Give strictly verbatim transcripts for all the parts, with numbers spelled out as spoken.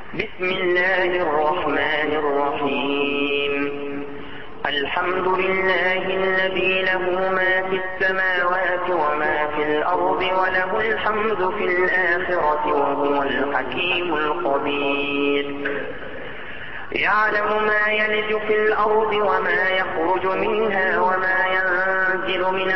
بسم الله الرحمن الرحيم. الحمد لله الذي له ما في السماوات وما في الأرض وله الحمد في الآخرة وهو الحكيم الخبير. يعلم ما يلج في الأرض وما يخرج منها وما ينزل من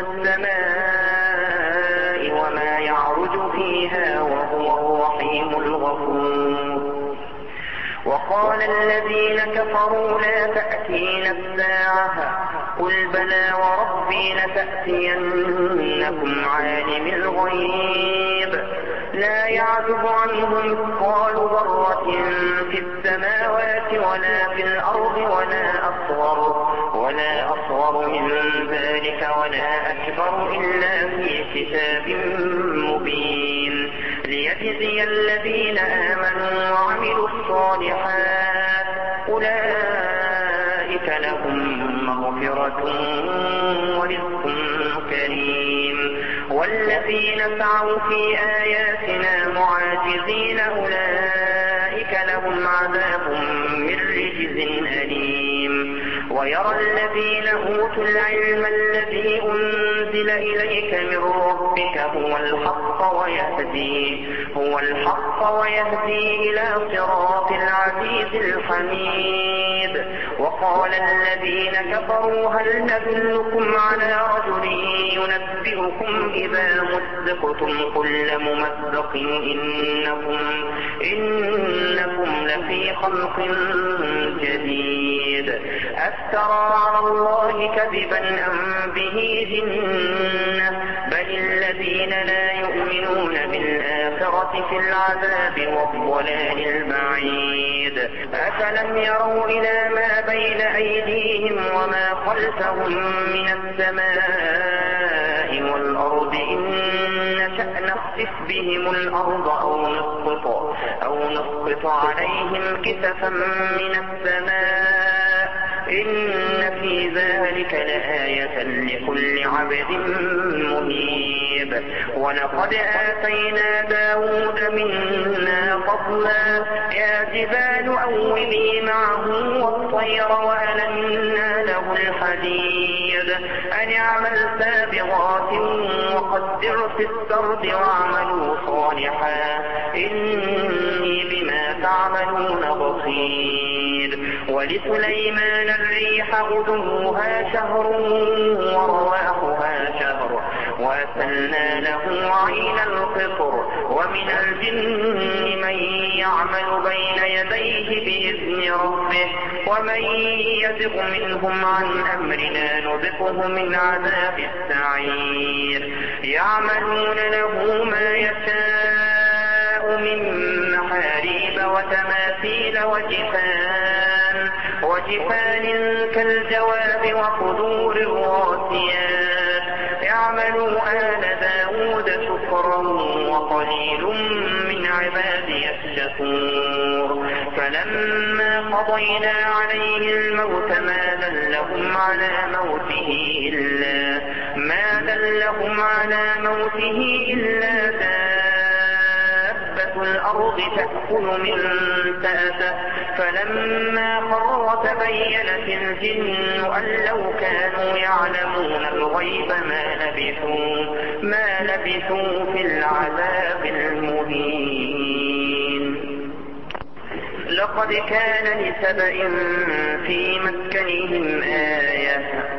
السماء وما يعرج فيها وهو الرحيم الغفور. وقال الذين كفروا لا تأتينا الساعة قل بلى وربي لتأتينكم عالم الغيب لا يعزب عنه مثقال ذرة في السماوات ولا في الأرض ولا أصغر ولا أصغر من ذلك ولا أكبر إلا في كتاب مبين ليجزي الذين آمنوا وعملوا الصالحات أولئك لهم مغفرة ورزق كريم. والذين سعوا في آياتنا معاجزين أولئك لهم عذاب من رجز أليم. ويرى الذين أوتوا العلم الذي أنزل إليك من ربك هو الحق ويهدي هو الحق ويهدي إلى صراط العزيز الحميد. وقال الذين كفروا هل ندلكم على رجل ينبئكم إذا مزقتم كل ممزق إنكم, إنكم لفي خلق جديد أفترى على الله كذبا أم به جنة بل الذين لا يؤمنون بالآخرة في العذاب والضلال البعيد. أفلم يروا إلى ما بين أيديهم وما خلفهم من السماء والأرض إن نشأ نخسف بهم الأرض أو نسقط, أو نسقط عليهم كسفا من السماء إن في ذلك لآية لكل عبد منيب. ولقد آتينا داود منا فضلا يا جبال أوبي معه والطير وألنا له الحديد أن اعمل سابغات وقدر في السرد واعملوا صالحا إني بما تعملون بصير. ولسليمان الريح غدوها شهر ورواحها شهر وأسلنا له عين القطر. ومن الجن من يعمل بين يديه بإذن ربه ومن يزغ منهم عن أمرنا نذقه من عذاب السعير. يعملون له ما يشاء من محاريب وتماثيل وجفان وجفان كالجواب وقدور الراسيات. اعملوا آل داود شكرا وقليل من عبادي الشكور. فلما قضينا عليه الموت ما دلهم على موته إلا ما دلهم على موته إلا دابة الأرض تأكل من سأته. فلما خر تبينت الجن أن لو كانوا يعلمون الغيب ما لبثوا ما لبثوا في العذاب المهين. لقد كان لسبإ في مسكنهم آية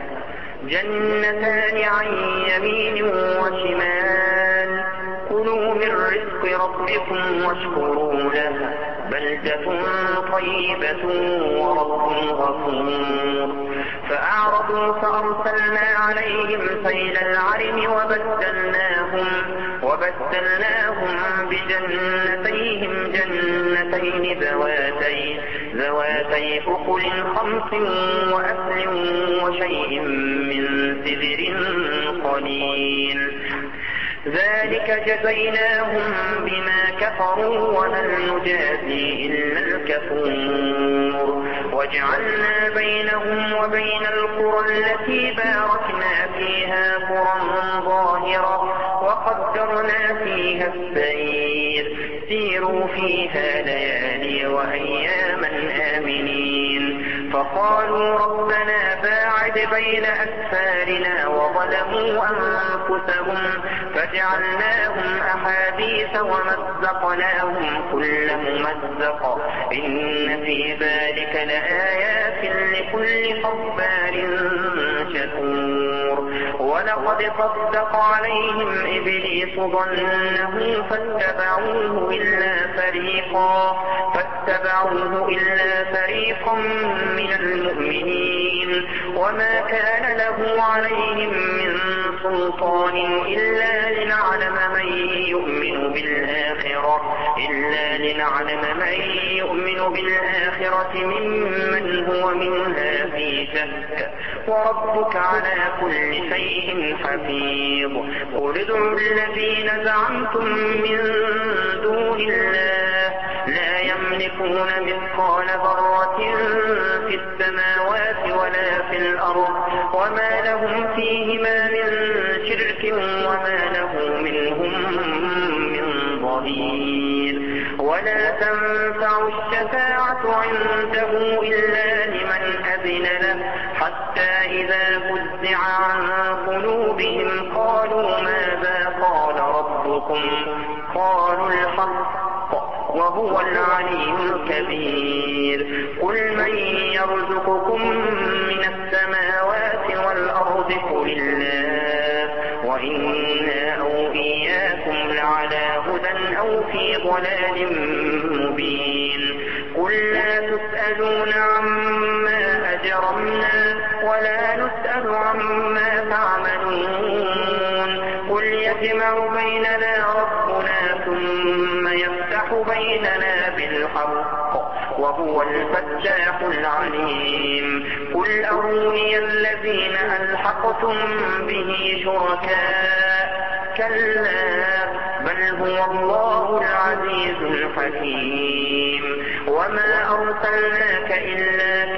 جنتان عن يمين وشمال كلوا من رزق ربكم واشكروا له بلدة طيبة ورب غفور. فأعرضوا فأرسلنا عليهم سيل العرم وبدلناهم, وبدلناهم بجنتيهم جنتين ذواتي, ذواتي أكل خمس وأكل وشيء من سدر قليل ذلك جزيناهم بما كفروا وهل نجازي إلا الكفور. وجعلنا بينهم وبين القرى التي باركنا فيها قرى ظاهرة وقدرنا فيها السير سيروا فيها ليالي وأياما آمنين. فقالوا ربنا باعد بين أسفارنا وظلموا أنفسهم فجعلناهم أحاديث ومزقناهم كل ممزق إن في ذلك لآيات لكل صبار شكور. ولقد صدق عليهم إبليس ظنه فاتبعوه إلا فريقا فاتبعوه إلا فريقا من المؤمنين وما كان له عليهم من سلطان إلا لنعلم من يؤمن بالآخرة إلا لنعلم من يؤمن بالآخرة ممن هو منها في شك وربك على كل شيء حفيظ. قل ادعوا الذين زعمتم من دون الله لا يملكون مثقال ذرة في السماوات ولا في الأرض وما لهم فيهما من شرك وما له منهم من ظهير. ولا تنفع الشفاعة عنده إلا لمن أذن له حتى إذا فزع عن قلوبهم قالوا ماذا قال ربكم قالوا الحق وهو العلي الكبير. قل من يرزقكم من السماوات والأرض قل الله وإنا أو إياكم لعلى هدى أو في ضلال مبين. قل لا تسألون عما أجرمنا ولا نسأل عما تعملون. قل يجمع بيننا ربنا ثم يفتح بيننا بالحق وهو الفتاح العليم. قل أروني الذين ألحقتم به شركاء كلا بل هو الله العزيز الحكيم. وما أرسلناك إلا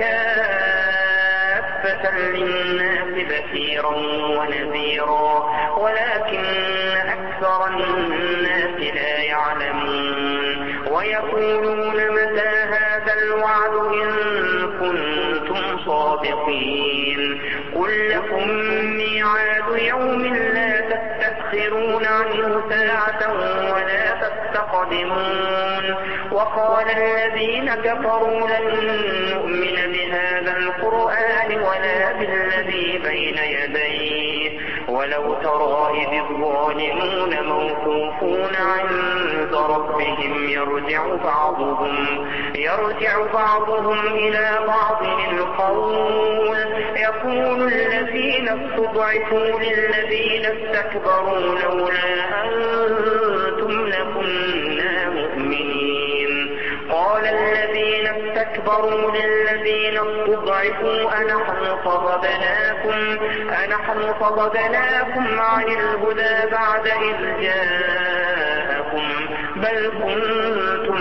كافة للناس بشيرا ونذيرا ولكن أكثر الناس لا يعلمون. ويقولون متى هذا الوعد إن كنتم صادقين. قل لكم ميعاد يوم لا تستأخرون عنه ساعة ولا تستقدمون. وقال الذين كفروا لن نؤمن بهذا القرآن ولا بالذي بين يديه ولو ترى إذ الظالمون موقوفون عند ربهم يرجع بعضهم يرجع بعضهم إلى بعض القول يقول الذين استضعفوا للذين استكبروا لولا أنتم لكنا مؤمنين. قال الذين استكبروا للذين استضعفوا أنحن صددناكم أنحن صددناكم عن الهدى بعد إذ جاءكم بل كنتم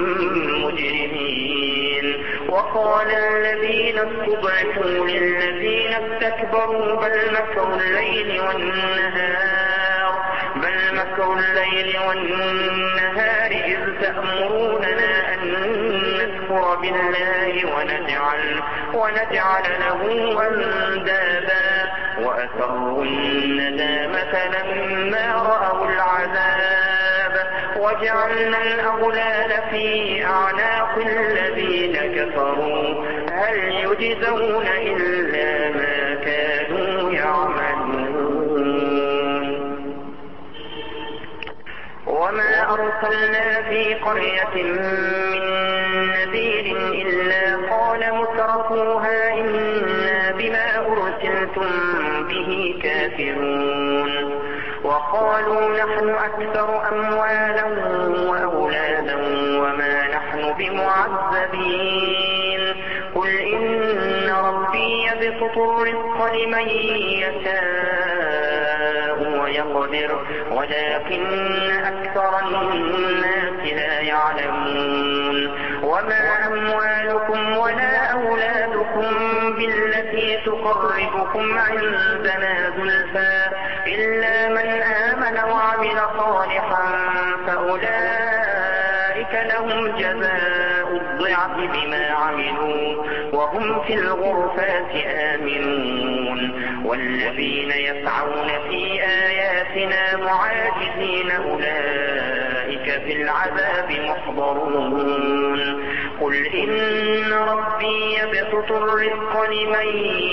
مجرمين. وقال الذين استضعفوا للذين استكبروا بل مكر الليل والنهار بل مكر الليل والنهار إذ تأمروننا أن نكفر بالله ونجعل ونجعل له أندادا وأسروا الندامة لما رأوا العذاب وجعلنا الأغلال في أعناق الذين كفروا هل يجزون إلا ما كانوا يعملون. وما أرسلنا في قرية من نذير إلا قال مترفوها إنا بما أرسلتم به كافرون. وقالوا نحن أكثر أموالا وأولادا وما نحن بمعذبين. قل إن ربي يبسط الرزق لمن يشاء ويقدر ولكن أكثر الناس لا يعلمون. وما أموالكم ولا أولادكم بالتي تقربكم عندنا زلفى إلا من آمن وعمل صالحا فأولئك جزاء الضعف بما عملوا وهم في الغرفات آمنون والذين يسعون في آياتنا معاجزين أولئك في العذاب محضرون قل إن ربي يبسط الرزق لمن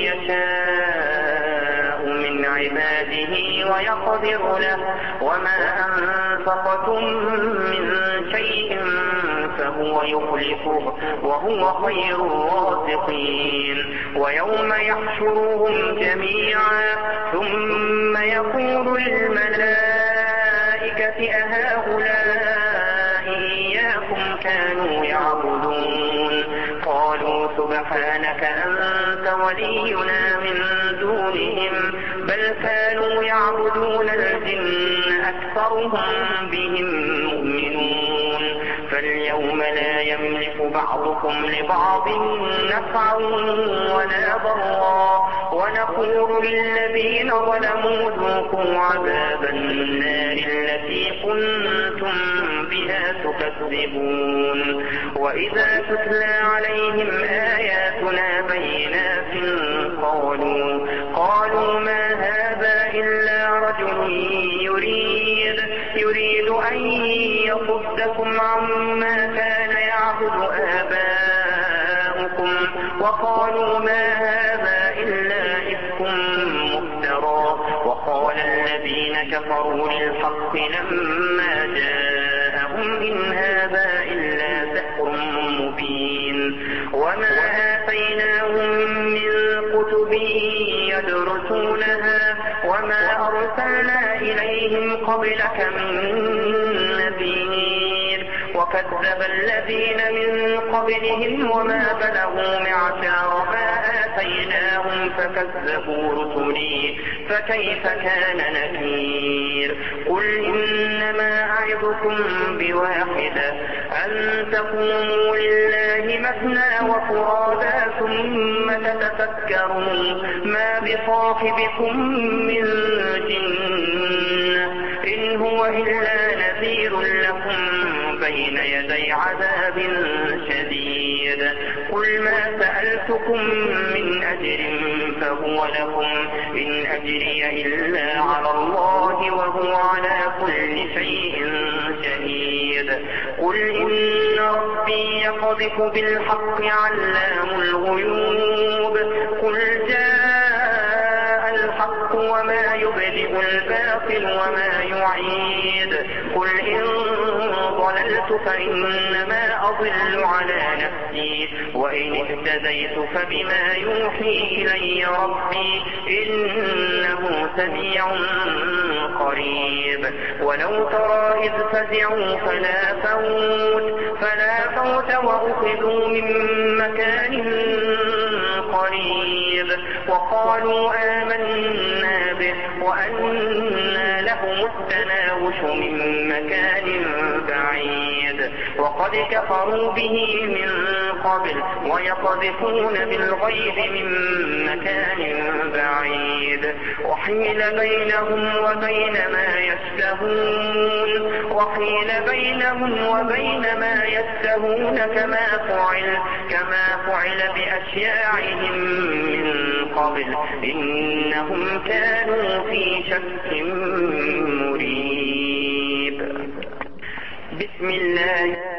يشاء من عباده ويقدر له وما أنفقتم من شيء فهو يخلفه وهو خير الرازقين ويوم يحشرهم جميعا ثم يقول للملائكة أهؤلاء إياكم كانوا يعبدون قالوا سبحانك أنت ولينا من دونهم بل كانوا يعبدون الجن أكثرهم بهم مؤمنون فاليوم لا يملك بعضكم لبعض نفعا ولا ضرا ونقول للذين ظلموا ذوقوا عذاب النار التي كنتم بها تكذبون وإذا تتلى عليهم آياتنا بينات قالوا قالوا ما هذا إلا رجل يريد يريد أن يصدكم عما كان يعبد آباؤكم وقالوا ما هذا إلا إفك مفترى وقال الذين كفروا للحق لما جاءهم إن هذا إلا سحر مبين وما آتيناهم من كتب يدرسونها وما أرسلنا إليهم قبلك من نذير وكذب الذين من قبلهم وما بلغوا معشار ما آتيناهم فكذبوا رسلي فكيف كان نكير قل إنما أعظكم بواحدة أن تقوموا لله مثنى وفرادا ثم تتفكروا ما بصاحبكم من جنة إن هو إلا نذير لكم بين يدي عذاب شديد قل ما سألتكم من أجر فهو لكم إن أجري إلا على الله وهو على كل شيء شهيد قل إن ربي يقذف بالحق علام الغيوب قل جاء الحق وما يبدئ الباطل وما يعيد قل إن ضللت فإنما أضل على نفسي وإن اهتديت فبما يوحي إلي ربي إنه سميع قريب ولو ترى إذ فزعوا فلا فوت فلا فوت وأخذوا من مكان قريب وقالوا آمنا به وأنى لهم التناوش من مكان بعيد وقد كفروا به من قبل ويقذفون بالغيب من مكان بعيد وحيل بينهم وبين ما يشتهون وحيل بينهم وبين ما يشتهون كما فعل كما فعل بأشياعهم من قبل إنهم كانوا في شك مريب بسم الله